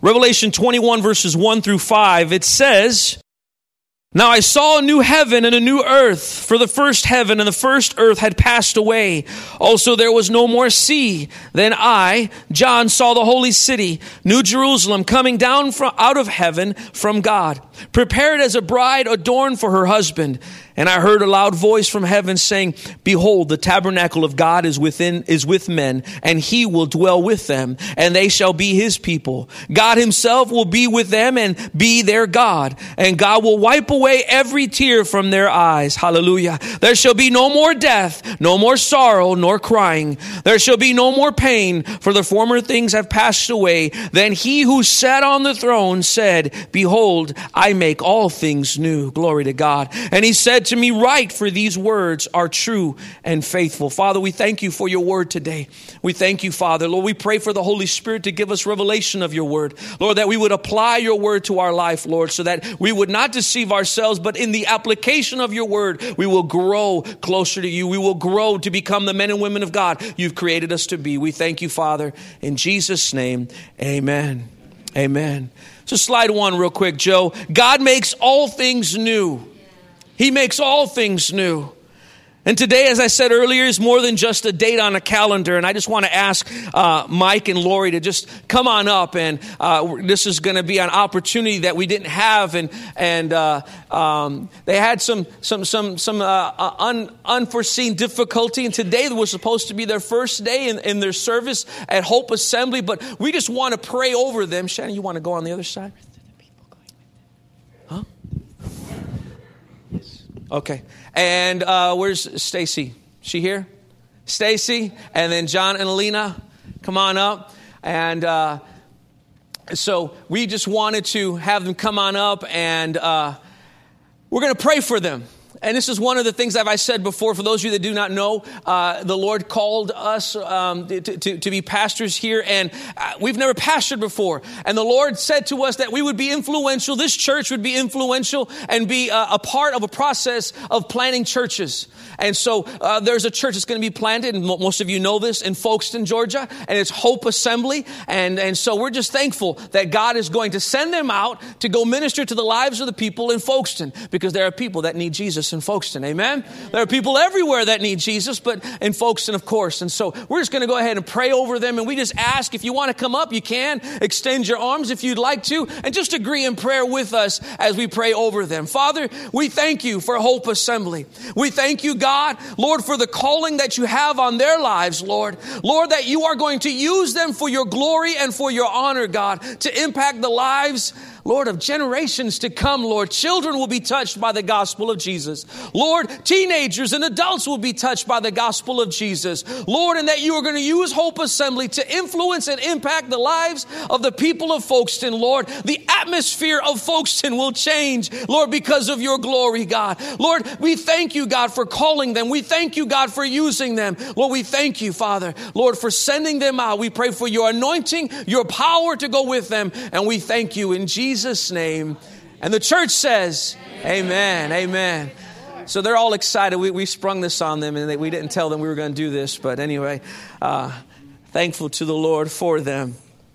Revelation 21 verses 1 through 5, it says, "Now I saw a new heaven and a new earth, for the first heaven and the first earth had passed away. Also there was no more sea. Then I, John, saw the holy city, New Jerusalem, coming down out of heaven from God, prepared as a bride adorned for her husband. And I heard a loud voice from heaven saying, Behold, the tabernacle of God is with men, and he will dwell with them, and they shall be his people. God himself will be with them and be their God. And God will wipe away every tear from their eyes." Hallelujah. "There shall be no more death, no more sorrow, nor crying. There shall be no more pain, for the former things have passed away. Then he who sat on the throne said, Behold, I make all things new." Glory to God. "And he said to me, Write, for these words are true and faithful." Father, we thank you for your word today. We thank you, Father. Lord, we pray for the Holy Spirit to give us revelation of your word. Lord, that we would apply your word to our life, Lord, so that we would not deceive ourselves, but in the application of your word, we will grow closer to you. We will grow to become the men and women of God you've created us to be. We thank you, Father. In Jesus' name, amen. Amen. So slide one real quick, Joe. God makes all things new. He makes all things new. And today, as I said earlier, is more than just a date on a calendar. And I just want to ask Mike and Lori to just come on up. And this is going to be an opportunity that we didn't have. And they had some unforeseen difficulty. And today was supposed to be their first day in their service at Hope Assembly. But we just want to pray over them. Shannon, you want to go on the other side? Huh? Okay. And where's Stacy? She here? Stacy, and then John and Alina, come on up. And so we just wanted to have them come on up, and we're going to pray for them. And this is one of the things that I said before. For those of you that do not know, the Lord called us to be pastors here, and we've never pastored before. And the Lord said to us that we would be influential. This church would be influential and be a part of a process of planting churches. And so there's a church that's going to be planted, and most of you know this, in Folkestone, Georgia, and it's Hope Assembly. And so we're just thankful that God is going to send them out to go minister to the lives of the people in Folkestone, because there are people that need Jesus in Folkestone. Amen. There are people everywhere that need Jesus, but in Folkestone, of course. And so we're just going to go ahead and pray over them. And we just ask, if you want to come up, you can extend your arms if you'd like to, and just agree in prayer with us as we pray over them. Father, we thank you for Hope Assembly. We thank you, God, Lord, for the calling that you have on their lives, Lord. Lord, that you are going to use them for your glory and for your honor, God, to impact the lives, Lord, of generations to come, Lord. Children will be touched by the gospel of Jesus. Lord, teenagers and adults will be touched by the gospel of Jesus. Lord, and that you are going to use Hope Assembly to influence and impact the lives of the people of Folkestone, Lord. The atmosphere of Folkestone will change, Lord, because of your glory, God. Lord, we thank you, God, for calling them. We thank you, God, for using them. Lord, we thank you, Father, Lord, for sending them out. We pray for your anointing, your power to go with them. And we thank you in Jesus' name. And the church says, amen, amen. So they're all excited. We sprung this on them, and we didn't tell them we were going to do this. But anyway, thankful to the Lord for them.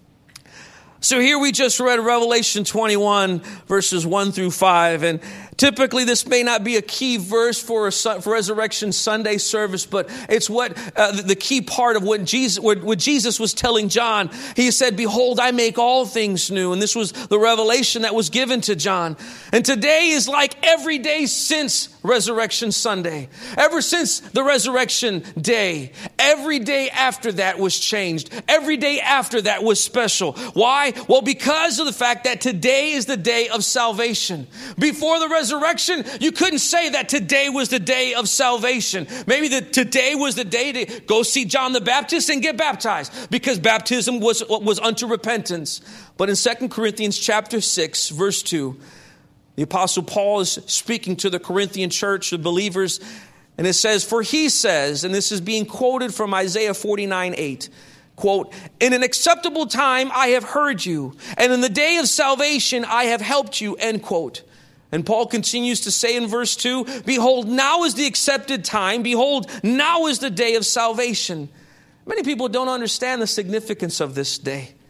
So here we just read Revelation 21, verses 1 through 5. And typically this may not be a key verse for Resurrection Sunday service, but it's what the key part of what Jesus was telling John. He said, Behold, I make all things new. And this was the revelation that was given to John. And today is like every day since Resurrection Sunday. Ever since the resurrection day, every day after that was changed. Every day after that was special. Why? Well, because of the fact that today is the day of salvation. Before the resurrection, you couldn't say that today was the day of salvation. Maybe today was the day to go see John the Baptist and get baptized, because baptism was unto repentance. But in 2 Corinthians chapter 6, verse 2, the Apostle Paul is speaking to the Corinthian church, the believers, and it says, For he says, and this is being quoted from Isaiah 49:8, quote, In an acceptable time I have heard you, and in the day of salvation I have helped you, end quote. And Paul continues to say in verse 2, Behold, now is the accepted time. Behold, now is the day of salvation. Many people don't understand the significance of this day.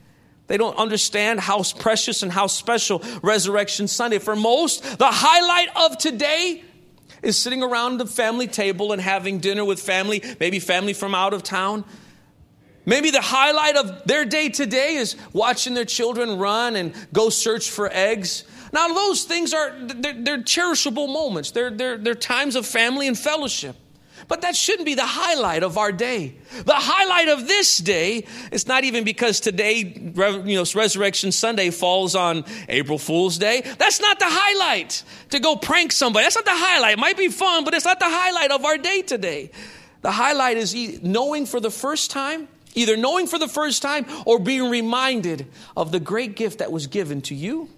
They don't understand how precious and how special Resurrection Sunday. For most, the highlight of today is sitting around the family table and having dinner with family, maybe family from out of town. Maybe the highlight of their day today is watching their children run and go search for eggs. Now, those things they're cherishable moments. They're times of family and fellowship. But that shouldn't be the highlight of our day. The highlight of this day is not even because today, Resurrection Sunday falls on April Fool's Day. That's not the highlight to go prank somebody. That's not the highlight. It might be fun, but it's not the highlight of our day today. The highlight is knowing for the first time, either knowing for the first time or being reminded of the great gift that was given to you,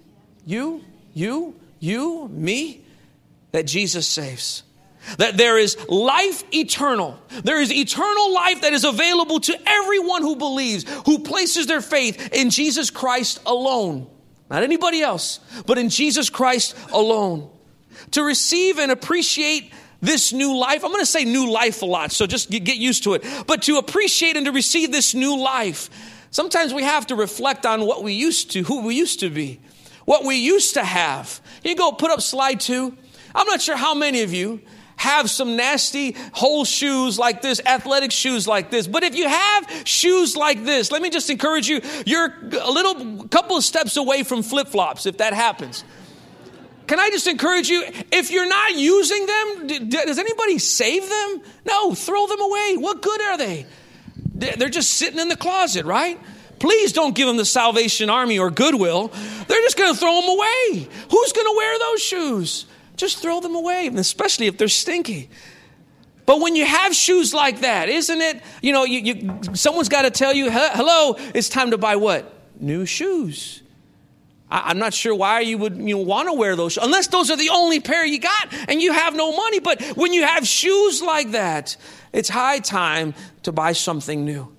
me, that Jesus saves. That there is life eternal. There is eternal life that is available to everyone who believes, who places their faith in Jesus Christ alone. Not anybody else, but in Jesus Christ alone. To receive and appreciate this new life. I'm going to say new life a lot, so just get used to it. But to appreciate and to receive this new life, sometimes we have to reflect on what we used to, who we used to be, what we used to have. You go put up slide 2. I'm not sure how many of you have some nasty whole shoes like this, athletic shoes like this. But if you have shoes like this, let me just encourage you, you're a couple of steps away from flip-flops if that happens. Can I just encourage you, if you're not using them, does anybody save them? No, throw them away. What good are they? They're just sitting in the closet, right? Please don't give them the Salvation Army or Goodwill. They're just going to throw them away. Who's going to wear those shoes? Just throw them away, especially if they're stinky. But when you have shoes like that, isn't it, someone's got to tell you, hello, it's time to buy what? New shoes. I'm not sure why you would want to wear those shoes, unless those are the only pair you got and you have no money. But when you have shoes like that, it's high time to buy something new.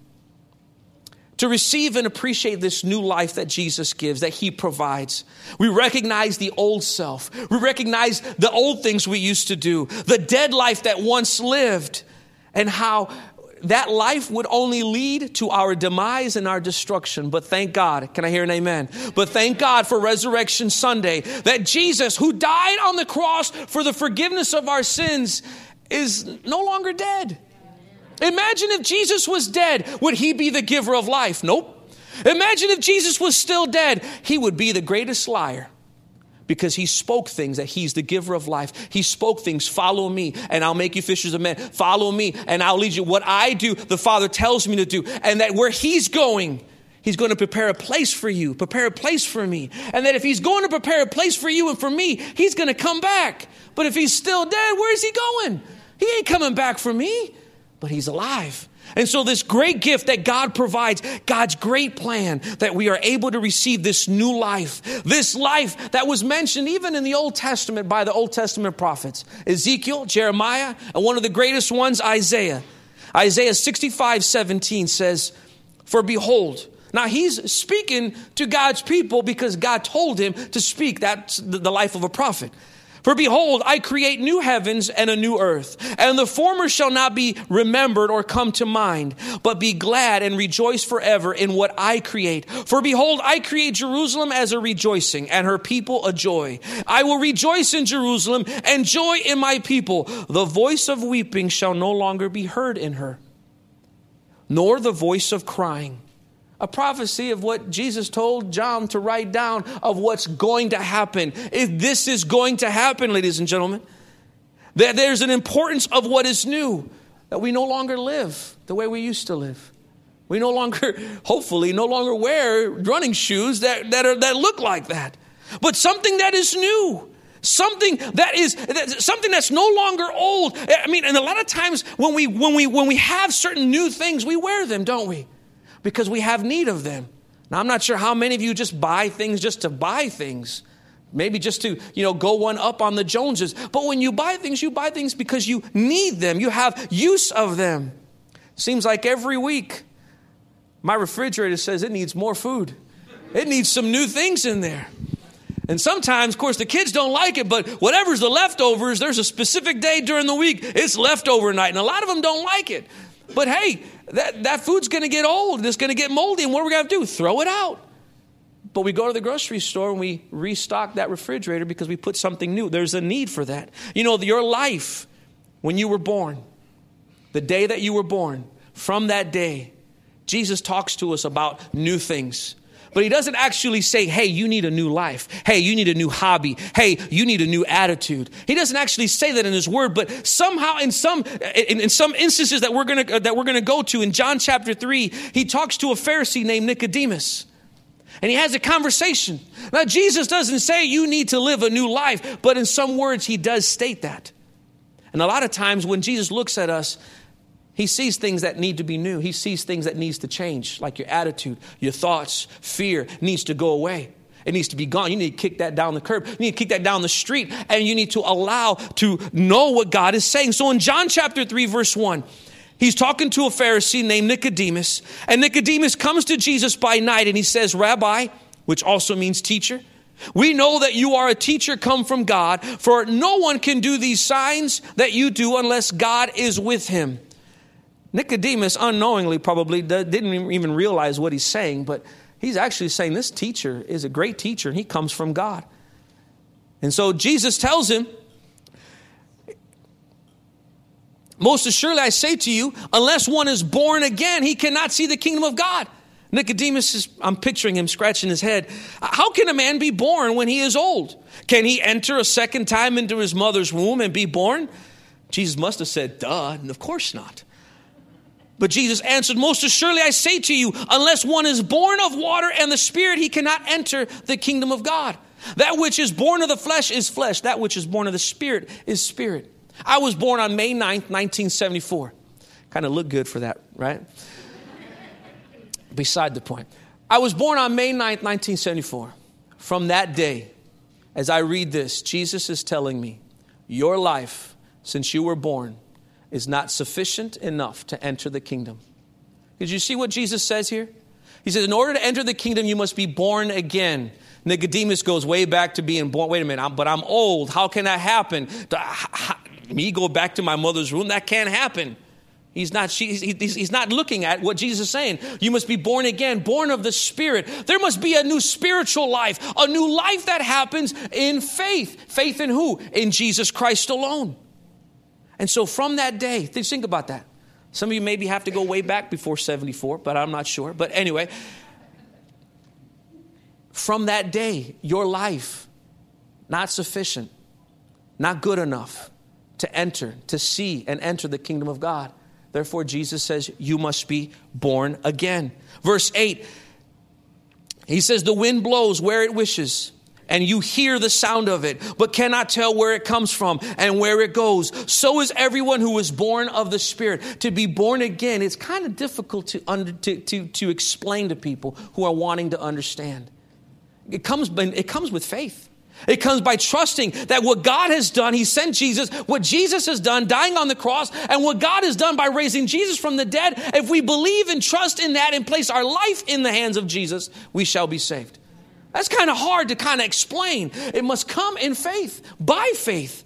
To receive and appreciate this new life that Jesus gives, that he provides. We recognize the old self. We recognize the old things we used to do, the dead life that once lived, and how that life would only lead to our demise and our destruction. But thank God, can I hear an amen? But thank God for Resurrection Sunday, that Jesus, who died on the cross for the forgiveness of our sins, is no longer dead. Imagine if Jesus was dead, would he be the giver of life? Nope. Imagine if Jesus was still dead, he would be the greatest liar, because he spoke things that he's the giver of life. He spoke things, follow me and I'll make you fishers of men. Follow me and I'll lead you. What I do, the Father tells me to do. And that where he's going to prepare a place for you, prepare a place for me. And that if he's going to prepare a place for you and for me, he's going to come back. But if he's still dead, where's he going? He ain't coming back for me. But he's alive. And so this great gift that God provides, God's great plan that we are able to receive this new life, this life that was mentioned even in the Old Testament by the Old Testament prophets, Ezekiel, Jeremiah, and one of the greatest ones, Isaiah. Isaiah 65:17 says, for behold, now he's speaking to God's people because God told him to speak. That's the life of a prophet. For behold, I create new heavens and a new earth, and the former shall not be remembered or come to mind, but be glad and rejoice forever in what I create. For behold, I create Jerusalem as a rejoicing, and her people a joy. I will rejoice in Jerusalem and joy in my people. The voice of weeping shall no longer be heard in her, nor the voice of crying. A prophecy of what Jesus told John to write down of what's going to happen. If this is going to happen, ladies and gentlemen, that there's an importance of what is new, that we no longer live the way we used to live. We no longer, hopefully, no longer wear running shoes that look like that. But something that is new. Something that's no longer old. I mean, and a lot of times when we have certain new things, we wear them, don't we? Because we have need of them. Now, I'm not sure how many of you just buy things just to buy things. Maybe just to, go one up on the Joneses. But when you buy things because you need them. You have use of them. Seems like every week, my refrigerator says it needs more food. It needs some new things in there. And sometimes, of course, the kids don't like it, but whatever's the leftovers, there's a specific day during the week, it's leftover night. And a lot of them don't like it. But hey, that food's going to get old and it's going to get moldy. And what are we going to do? Throw it out. But we go to the grocery store and we restock that refrigerator because we put something new. There's a need for that. You know, your life, when you were born, the day that you were born, from that day, Jesus talks to us about new things. But he doesn't actually say, hey, you need a new life. Hey, you need a new hobby. Hey, you need a new attitude. He doesn't actually say that in his word, but somehow in some instances that we're going to go to in John chapter 3, he talks to a Pharisee named Nicodemus. And he has a conversation. Now, Jesus doesn't say you need to live a new life, but in some words, he does state that. And a lot of times when Jesus looks at us, he sees things that need to be new. He sees things that needs to change, like your attitude, your thoughts, fear needs to go away. It needs to be gone. You need to kick that down the curb. You need to kick that down the street, and you need to allow to know what God is saying. So in John chapter 3, verse 1, he's talking to a Pharisee named Nicodemus, and Nicodemus comes to Jesus by night, and he says, Rabbi, which also means teacher, we know that you are a teacher come from God, for no one can do these signs that you do unless God is with him. Nicodemus unknowingly probably didn't even realize what he's saying, but he's actually saying this teacher is a great teacher and he comes from God. And so Jesus tells him, most assuredly I say to you, unless one is born again, he cannot see the kingdom of God. Nicodemus I'm picturing him scratching his head. How can a man be born when he is old? Can he enter a second time into his mother's womb and be born? Jesus must have said, duh, and of course not. But Jesus answered, most assuredly I say to you, unless one is born of water and the Spirit, he cannot enter the kingdom of God. That which is born of the flesh is flesh. That which is born of the Spirit is spirit. I was born on May 9th, 1974. Kind of look good for that, right? Beside the point. I was born on May 9th, 1974. From that day, as I read this, Jesus is telling me, your life since you were born is not sufficient enough to enter the kingdom. Did you see what Jesus says here? He says, in order to enter the kingdom, you must be born again. Nicodemus goes way back to being born. Wait a minute, but I'm old. How can that happen? Me go back to my mother's womb? That can't happen. He's not looking at what Jesus is saying. You must be born again, born of the Spirit. There must be a new spiritual life, a new life that happens in faith. Faith in who? In Jesus Christ alone. And so from that day, think about that. Some of you maybe have to go way back before 74, but I'm not sure. But anyway, from that day, your life, not sufficient, not good enough to see and enter the kingdom of God. Therefore, Jesus says, you must be born again. Verse 8, he says, the wind blows where it wishes, and you hear the sound of it, but cannot tell where it comes from and where it goes. So is everyone who is born of the Spirit. To be born again, it's kind of difficult to explain to people who are wanting to understand. It comes with faith. It comes by trusting that what God has done, he sent Jesus, what Jesus has done, dying on the cross, and what God has done by raising Jesus from the dead. If we believe and trust in that and place our life in the hands of Jesus, we shall be saved. That's kind of hard to kind of explain. It must come in faith, by faith.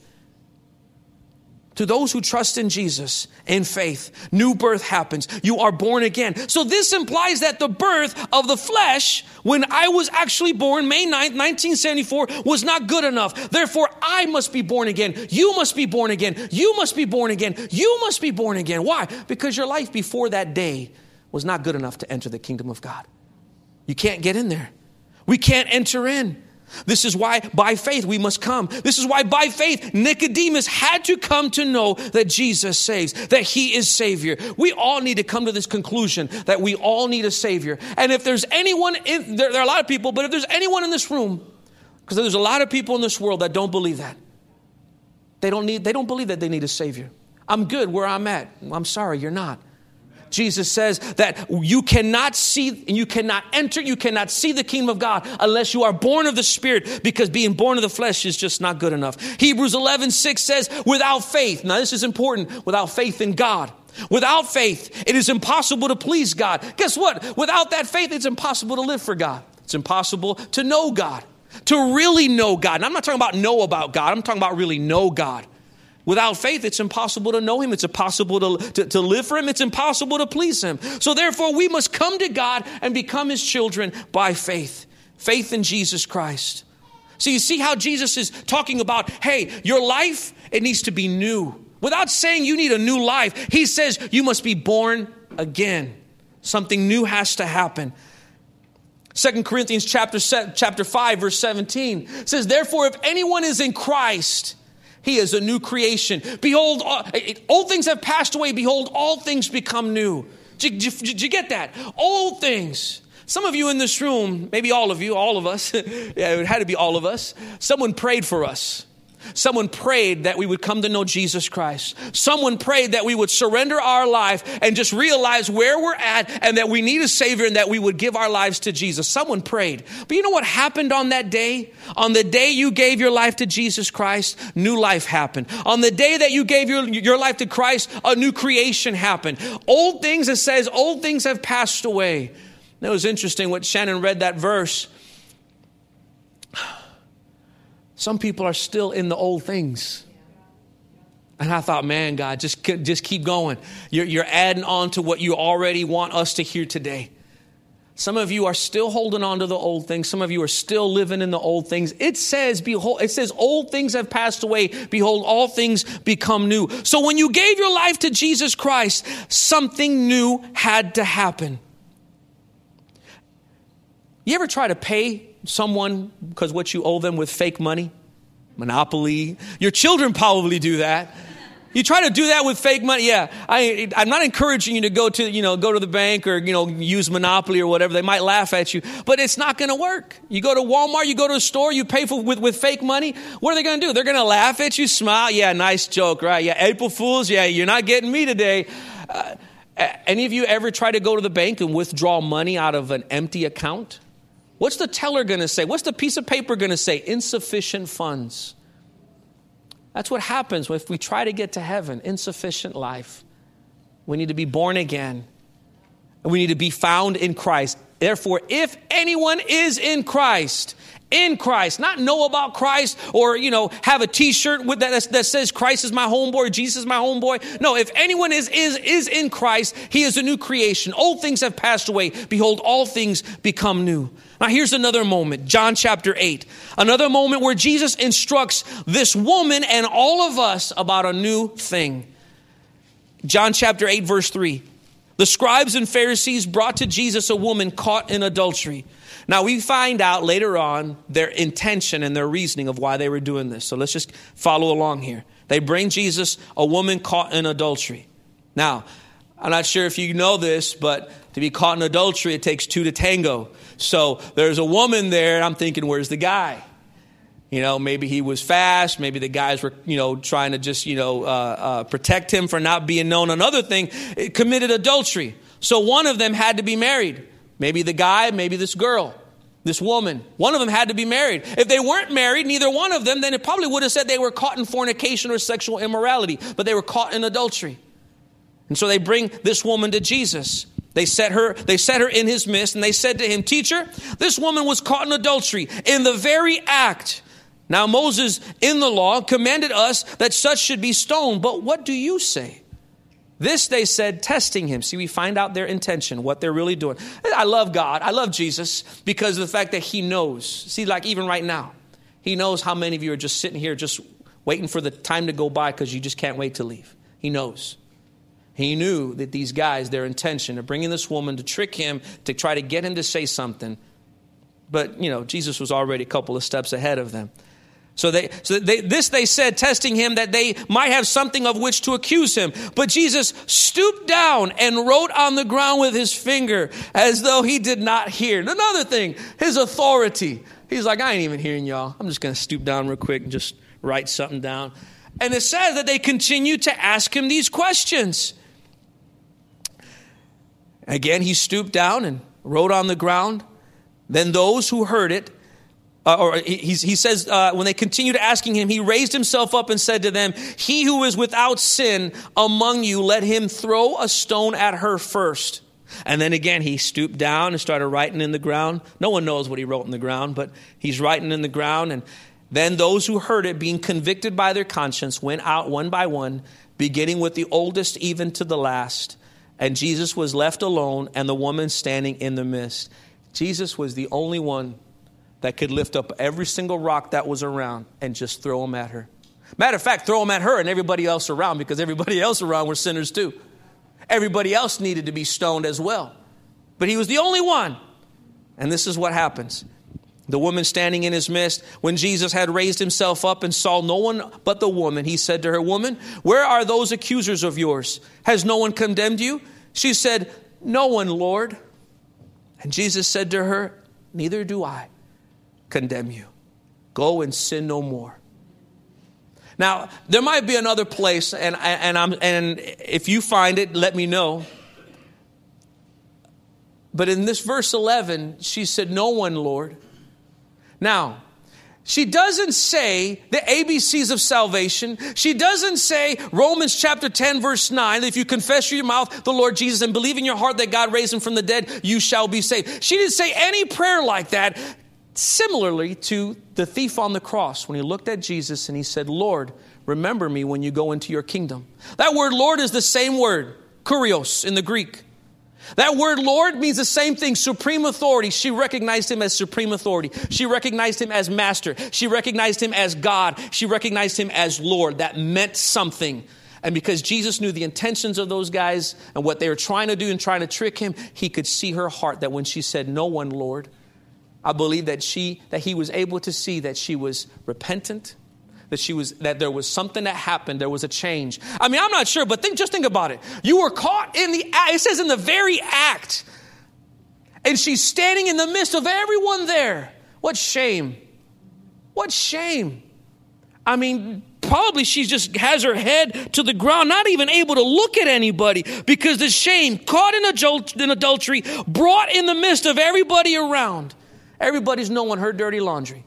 To those who trust in Jesus, in faith, new birth happens. You are born again. So this implies that the birth of the flesh, when I was actually born, May 9th, 1974, was not good enough. Therefore, I must be born again. You must be born again. You must be born again. You must be born again. Why? Because your life before that day was not good enough to enter the kingdom of God. You can't get in there. We can't enter in. This is why by faith we must come. This is why by faith Nicodemus had to come to know that Jesus saves, that he is Savior. We all need to come to this conclusion that we all need a Savior. And if there's anyone, there are a lot of people, but if there's anyone in this room, because there's a lot of people in this world that don't believe that. They don't believe that they need a Savior. I'm good where I'm at. I'm sorry, you're not. Jesus says that you cannot see and you cannot enter, you cannot see the kingdom of God unless you are born of the Spirit, because being born of the flesh is just not good enough. Hebrews 11:6 says, without faith, now this is important, without faith in God. Without faith, it is impossible to please God. Guess what? Without that faith, it's impossible to live for God. It's impossible to know God, to really know God. And I'm not talking about know about God. I'm talking about really know God. Without faith, it's impossible to know him. It's impossible to live for him. It's impossible to please him. So therefore, we must come to God and become his children by faith. Faith in Jesus Christ. So you see how Jesus is talking about, hey, your life, it needs to be new. Without saying you need a new life, he says you must be born again. Something new has to happen. 2 Corinthians chapter 5, verse 17 says, therefore, if anyone is in Christ, he is a new creation. Behold, old things have passed away. Behold, all things become new. Did you get that? Old things. Some of you in this room, maybe all of you, all of us, yeah, it had to be all of us. Someone prayed for us. Someone prayed that we would come to know Jesus Christ. Someone prayed that we would surrender our life and just realize where we're at and that we need a Savior and that we would give our lives to Jesus. Someone prayed. But you know what happened on that day? On the day you gave your life to Jesus Christ, new life happened. On the day that you gave your life to Christ, a new creation happened. Old things, it says, old things have passed away. And it was interesting what Shannon read that verse. Some people are still in the old things. And I thought, man, God, just keep going. You're adding on to what you already want us to hear today. Some of you are still holding on to the old things. Some of you are still living in the old things. It says, behold, it says, old things have passed away. Behold, all things become new. So when you gave your life to Jesus Christ, something new had to happen. You ever try to pay someone because what you owe them with fake money? Monopoly. Your children probably do that. You try to do that with fake money. Yeah, I'm not encouraging you to go to the bank or, use Monopoly or whatever. They might laugh at you, but it's not going to work. You go to Walmart, you go to a store, you pay with fake money. What are they going to do? They're going to laugh at you, smile. Yeah, nice joke, right? Yeah, April Fools. Yeah, you're not getting me today. Any of you ever try to go to the bank and withdraw money out of an empty account? What's the teller going to say? What's the piece of paper going to say? Insufficient funds. That's what happens if we try to get to heaven. Insufficient life. We need to be born again. And we need to be found in Christ. Therefore, if anyone is in Christ, not know about Christ or, have a t-shirt with that says Christ is my homeboy, Jesus is my homeboy. No, if anyone is in Christ, he is a new creation. Old things have passed away. Behold, all things become new. Now here's another moment, John chapter 8. Another moment where Jesus instructs this woman and all of us about a new thing. John chapter 8, verse 3. The scribes and Pharisees brought to Jesus a woman caught in adultery. Now we find out later on their intention and their reasoning of why they were doing this. So let's just follow along here. They bring Jesus a woman caught in adultery. Now, I'm not sure if you know this, but to be caught in adultery, it takes two to tango. So there's a woman there, and I'm thinking, where's the guy? Maybe he was fast. Maybe the guys were, trying to just, protect him for not being known. Another thing, it committed adultery. So one of them had to be married. Maybe the guy, maybe this girl, this woman. One of them had to be married. If they weren't married, neither one of them, then it probably would have said they were caught in fornication or sexual immorality. But they were caught in adultery. And so they bring this woman to Jesus. They set her in his midst, and they said to him, Teacher, this woman was caught in adultery in the very act. Now Moses in the law commanded us that such should be stoned. But what do you say? This they said, testing him. See, we find out their intention, what they're really doing. I love God. I love Jesus because of the fact that he knows. See, like even right now, he knows how many of you are just sitting here just waiting for the time to go by because you just can't wait to leave. He knows. He knew that these guys, their intention of bringing this woman to trick him, to try to get him to say something. But, Jesus was already a couple of steps ahead of them. So they said, testing him that they might have something of which to accuse him. But Jesus stooped down and wrote on the ground with his finger as though he did not hear. Another thing, his authority. He's like, I ain't even hearing y'all. I'm just going to stoop down real quick and just write something down. And it says that they continued to ask him these questions. Again, he stooped down and wrote on the ground. Then those who heard it, he says, when they continued asking him, he raised himself up and said to them, He who is without sin among you, let him throw a stone at her first. And then again, he stooped down and started writing in the ground. No one knows what he wrote in the ground, but he's writing in the ground. And then those who heard it, being convicted by their conscience, went out one by one, beginning with the oldest even to the last. And Jesus was left alone, and the woman standing in the midst. Jesus was the only one that could lift up every single rock that was around and just throw them at her. Matter of fact, throw them at her and everybody else around, because everybody else around were sinners too. Everybody else needed to be stoned as well. But he was the only one. And this is what happens. The woman standing in his midst, when Jesus had raised himself up and saw no one but the woman, he said to her, "Woman, where are those accusers of yours? Has no one condemned you?" She said, "No one, Lord." And Jesus said to her, "Neither do I condemn you. Go and sin no more." Now, there might be another place, and if you find it, let me know. But in this verse 11, she said, "No one, Lord." Now, she doesn't say the ABCs of salvation. She doesn't say Romans chapter 10, verse 9, that if you confess with your mouth the Lord Jesus and believe in your heart that God raised him from the dead, you shall be saved. She didn't say any prayer like that. Similarly to the thief on the cross, when he looked at Jesus and he said, "Lord, remember me when you go into your kingdom." That word Lord is the same word, kurios, in the Greek. That word Lord means the same thing, supreme authority. She recognized him as supreme authority. She recognized him as master. She recognized him as God. She recognized him as Lord. That meant something. And because Jesus knew the intentions of those guys and what they were trying to do and trying to trick him, he could see her heart, that when she said, "No one, Lord," I believe that he was able to see that she was repentant, that there was something that happened. There was a change. I mean, I'm not sure, but just think about it. You were caught in the act. It says in the very act. And she's standing in the midst of everyone there. What shame. What shame. I mean, probably she just has her head to the ground, not even able to look at anybody, because the shame, caught in adultery, brought in the midst of everybody around. Everybody's knowing her dirty laundry.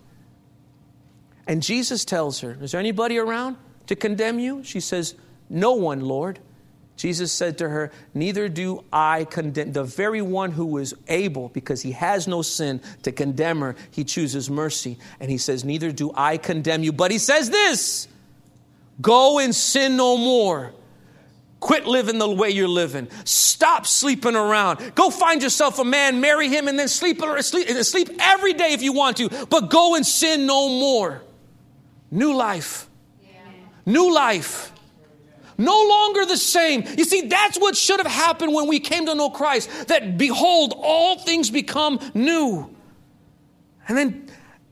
And Jesus tells her, "Is there anybody around to condemn you?" She says, "No one, Lord." Jesus said to her, "Neither do I condemn." The very one who was able, because he has no sin, to condemn her, he chooses mercy. And he says, "Neither do I condemn you." But he says this, "Go and sin no more." Quit living the way you're living. Stop sleeping around. Go find yourself a man, marry him, and then sleep every day if you want to. But go and sin no more. New life. New life. No longer the same. You see, that's what should have happened when we came to know Christ. That behold, all things become new. And then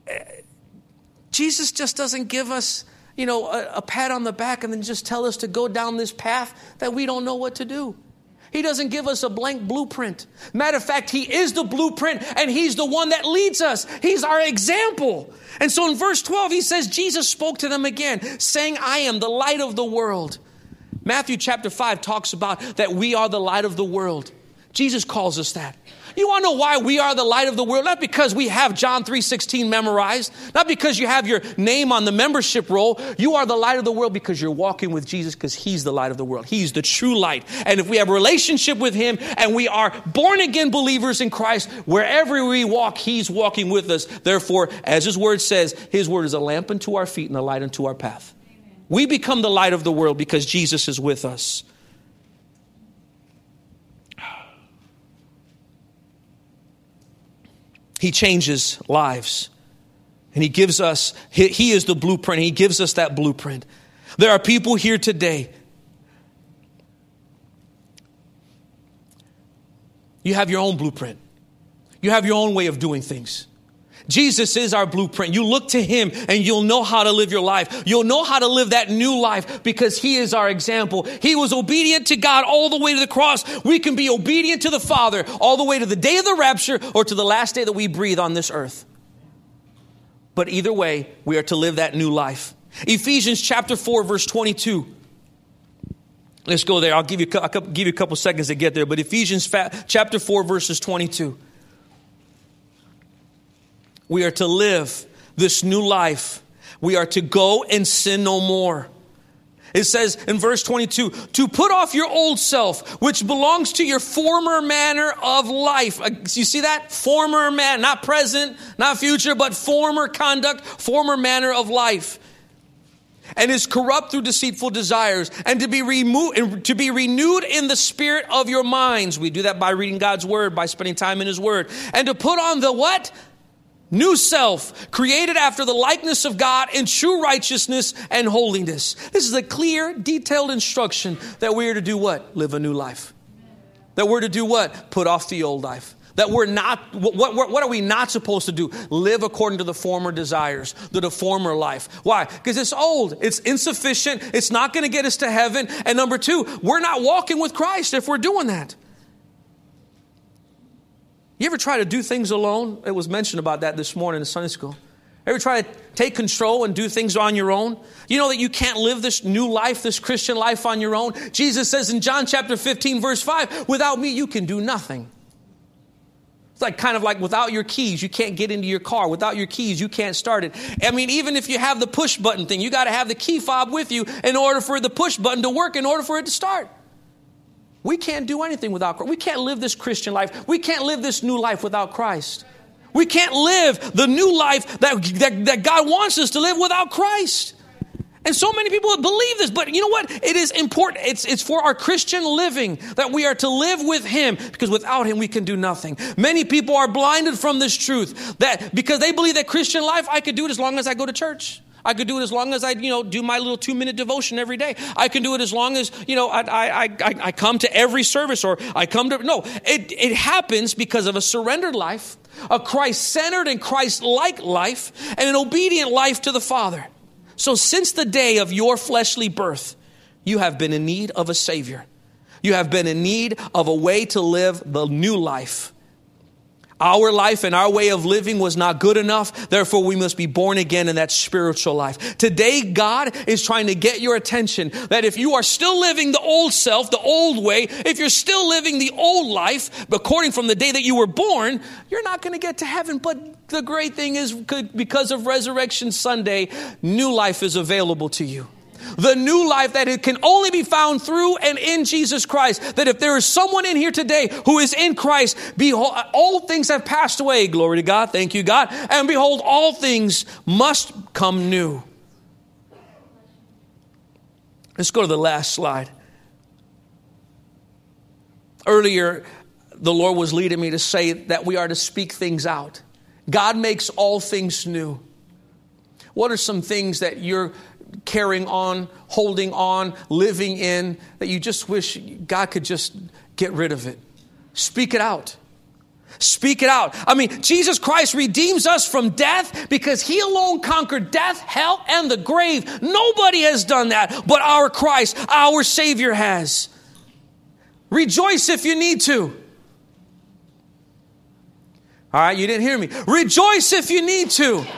Jesus just doesn't give us, a pat on the back and then just tell us to go down this path that we don't know what to do. He doesn't give us a blank blueprint. Matter of fact, he is the blueprint and he's the one that leads us. He's our example. And so in verse 12, he says, Jesus spoke to them again, saying, "I am the light of the world." Matthew chapter 5 talks about that we are the light of the world. Jesus calls us that. You want to know why we are the light of the world? Not because we have John 3:16 memorized. Not because you have your name on the membership roll. You are the light of the world because you're walking with Jesus, because he's the light of the world. He's the true light. And if we have a relationship with him and we are born again believers in Christ, wherever we walk, he's walking with us. Therefore, as his word says, his word is a lamp unto our feet and a light unto our path. Amen. We become the light of the world because Jesus is with us. He changes lives. And he gives us, he is the blueprint. He gives us that blueprint. There are people here today. You have your own blueprint. You have your own way of doing things. Jesus is our blueprint. You look to him and you'll know how to live your life. You'll know how to live that new life because he is our example. He was obedient to God all the way to the cross. We can be obedient to the Father all the way to the day of the rapture or to the last day that we breathe on this earth. But either way, we are to live that new life. Ephesians chapter 4, verse 22. Let's go there. I'll give you a couple seconds to get there. But Ephesians chapter 4, verses 22. We are to live this new life. We are to go and sin no more. It says in verse 22, to put off your old self, which belongs to your former manner of life. You see that? Former man, not present, not future, but former conduct, former manner of life. And is corrupt through deceitful desires, and to be renewed in the spirit of your minds. We do that by reading God's word, by spending time in his word. And to put on the what? New self, created after the likeness of God in true righteousness and holiness. This is a clear, detailed instruction that we are to do what? Live a new life. That we're to do what? Put off the old life. That we're not, what are we not supposed to do? Live according to the former desires, the former life. Why? Because it's old, it's insufficient, it's not going to get us to heaven. And number two, we're not walking with Christ if we're doing that. You ever try to do things alone? It was mentioned about that this morning in Sunday school. Ever try to take control and do things on your own? You know that you can't live this new life, this Christian life on your own? Jesus says in John chapter 15, verse 5, without me, you can do nothing. It's like kind of like without your keys, you can't get into your car. Without your keys, you can't start it. I mean, even if you have the push button thing, you got to have the key fob with you in order for the push button to work, in order for it to start. We can't do anything without Christ. We can't live this Christian life. We can't live this new life without Christ. We can't live the new life that God wants us to live without Christ. And so many people believe this, but you know what? It is important. It's for our Christian living that we are to live with Him, because without Him we can do nothing. Many people are blinded from this truth, that because they believe that Christian life, I could do it as long as I go to church. I could do it as long as I, do my little 2-minute devotion every day. I can do it as long as, I come to every service, or I come to, no, it happens because of a surrendered life, a Christ-centered and Christ-like life, and an obedient life to the Father. So since the day of your fleshly birth, you have been in need of a Savior. You have been in need of a way to live the new life. Our life and our way of living was not good enough. Therefore, we must be born again in that spiritual life. Today, God is trying to get your attention that if you are still living the old self, the old way, if you're still living the old life, according from the day that you were born, you're not going to get to heaven. But the great thing is, because of Resurrection Sunday, new life is available to you. The new life that it can only be found through and in Jesus Christ. That if there is someone in here today who is in Christ, behold, all things have passed away. Glory to God. Thank you, God. And behold, all things must come new. Let's go to the last slide. Earlier, the Lord was leading me to say that we are to speak things out. God makes all things new. What are some things that you're carrying on, holding on, living in, that you just wish God could just get rid of it? Speak it out. Speak it out. I mean, Jesus Christ redeems us from death because He alone conquered death, hell, and the grave. Nobody has done that but our Christ, our Savior has. Rejoice if you need to. All right, you didn't hear me. Rejoice if you need to.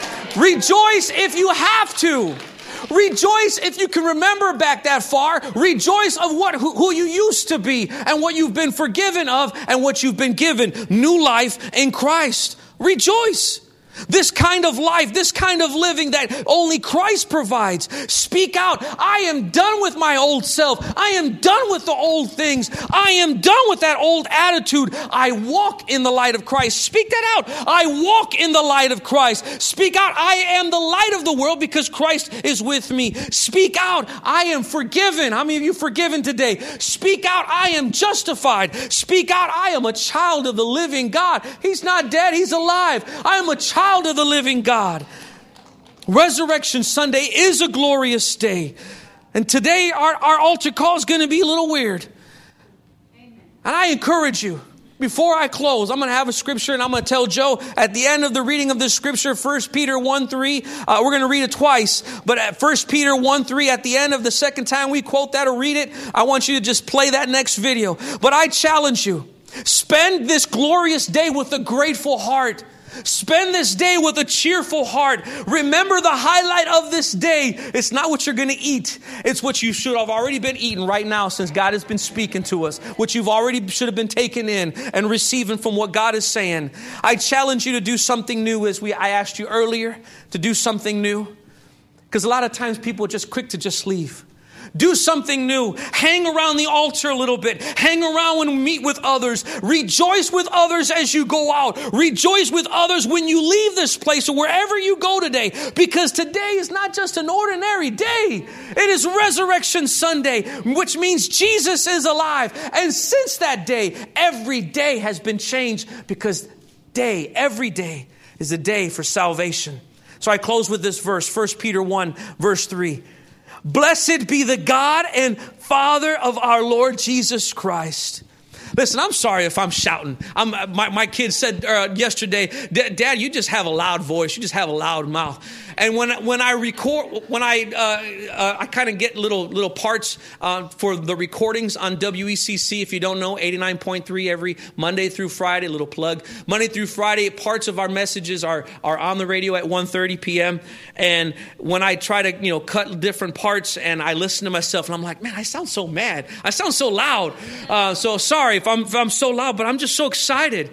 Rejoice if you have to. Rejoice if you can remember back that far. Rejoice of who you used to be and what you've been forgiven of and what you've been given. New life in Christ. Rejoice. This kind of life, this kind of living that only Christ provides. Speak out. I am done with my old self. I am done with the old things. I am done with that old attitude. I walk in the light of Christ. Speak that out. I walk in the light of Christ. Speak out. I am the light of the world because Christ is with me. Speak out. I am forgiven. How many of you forgiven today? Speak out. I am justified. Speak out. I am a child of the living God. He's not dead. He's alive. I am a child of the living God. Resurrection Sunday is a glorious day. And today our altar call is going to be a little weird. Amen. And I encourage you, before I close, I'm going to have a scripture and I'm going to tell Joe at the end of the reading of this scripture, 1 Peter 1:3, we're going to read it twice, but at 1 Peter 1:3, at the end of the second time we quote that or read it, I want you to just play that next video. But I challenge you, spend this glorious day with a grateful heart. Spend this day with a cheerful heart. Remember the highlight of this day. It's not what you're going to eat. It's what you should have already been eating right now since God has been speaking to us. What you've already should have been taking in and receiving from what God is saying. I challenge you to do something new as I asked you earlier to do something new. Because a lot of times people are just quick to just leave. Do something new. Hang around the altar a little bit. Hang around when we meet with others. Rejoice with others as you go out. Rejoice with others when you leave this place or wherever you go today. Because today is not just an ordinary day. It is Resurrection Sunday, which means Jesus is alive. And since that day, every day has been changed because every day, is a day for salvation. So I close with this verse, 1 Peter 1, verse 3. Blessed be the God and Father of our Lord Jesus Christ. Listen, I'm sorry if I'm shouting. My kid said yesterday, Dad, you just have a loud voice. You just have a loud mouth. And when I record, I kind of get little parts for the recordings on WECC. If you don't know, 89.3 every Monday through Friday. Little plug. Monday through Friday, parts of our messages are on the radio at 1:30 p.m. And when I try to cut different parts, and I listen to myself, and I'm like, man, I sound so mad. I sound so loud. So sorry if I'm so loud, but I'm just so excited.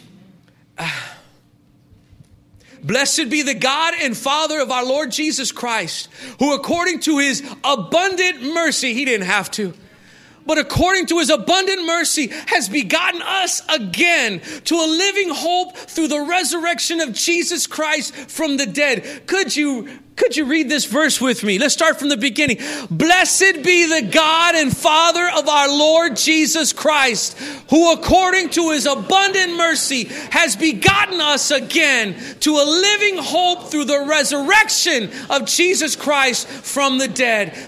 Blessed be the God and Father of our Lord Jesus Christ, who according to his abundant mercy, he didn't have to, but according to his abundant mercy has begotten us again to a living hope through the resurrection of Jesus Christ from the dead. Could you read this verse with me? Let's start from the beginning. Blessed be the God and Father of our Lord Jesus Christ, who according to his abundant mercy has begotten us again to a living hope through the resurrection of Jesus Christ from the dead.